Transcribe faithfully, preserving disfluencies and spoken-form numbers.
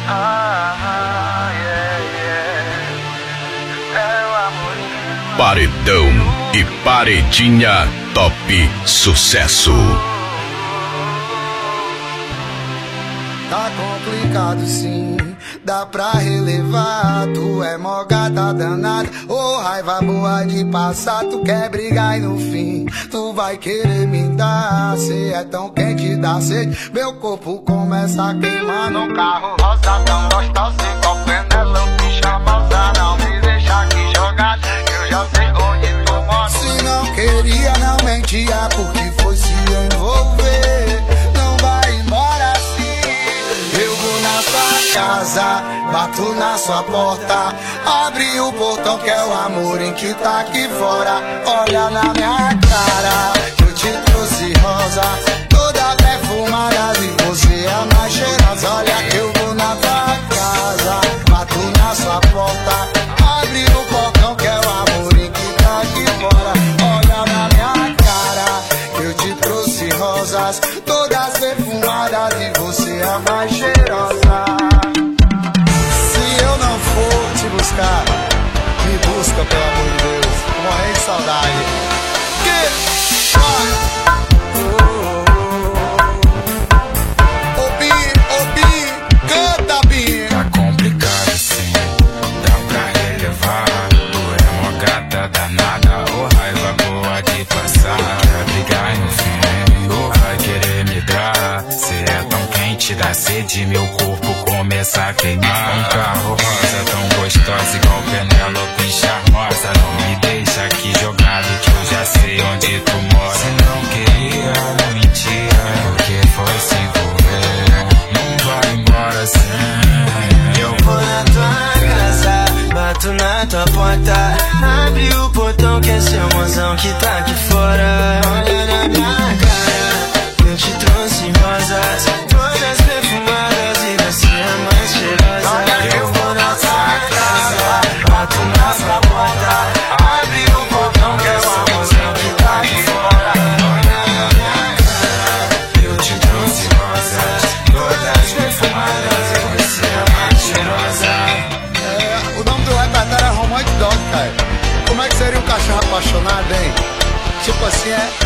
Ah, yeah, yeah. É o amor. Paredão e Paredinha Top Sucesso. Tá complicado sim, dá pra relevar. Tu é mó gata danada, ô oh, raiva boa de passar. Tu quer brigar e no fim tu vai querer me dar. Cê é tão quente, dá sede, meu corpo começa a queimar. No carro rosa tão gostosa, igual Penélope charmosa. Não me deixa aqui jogado, eu já sei onde tu mora. Se não queria, não mentia, porque foi se envolver. Não vai embora assim. Eu vou na sua casa, bato na sua porta, abre o portão que é o amor em que tá aqui fora. Olha na minha cara, eu te trouxe rosa, toda perfumada e você é a mais cheirosa. Olha que eu vou na tua casa, bato na sua porta, abre o portão que é o amor em que tá aqui fora. Olha na minha cara, eu te trouxe rosas, todas perfumadas e você é a mais cheirosa. Se eu não for te buscar, me busca pelo amor de Deus, morrendo de saudade. Que? Ô Bi, ô Bi, canta Bi. Tá complicado sim, dá pra relevar. Tu é uma gata danada, ô raiva boa de passar. Quer brigar e no fim, ou vai querer me dar. Cê é tão quente, dá sede, meu corpo começa a queimar. Um carro rosa tão gostosa, igual Penélope charmosa. Não me deixa aqui jogado, que eu já sei onde tu mora. Se não queria, não mentia, porque foi se envolver. Não vai embora assim. Eu vou na tua casa, bato na tua porta, abre o portão que é seu mozão que tá aqui fora. Olha na minha cara, eu te trouxe rosas, todas perfumadas e você é mais cheirosa. Eu vou na tua casa, bato na tua porta, abre o portão que é seu mozão que tá aqui fora. Olha na minha cara, eu te trouxe rosas, todas perfumadas e você é mais cheirosa. É, o nome do repertório é Romantic Dog, cara. Como é que seria um cachorro apaixonado, hein? Tipo assim, é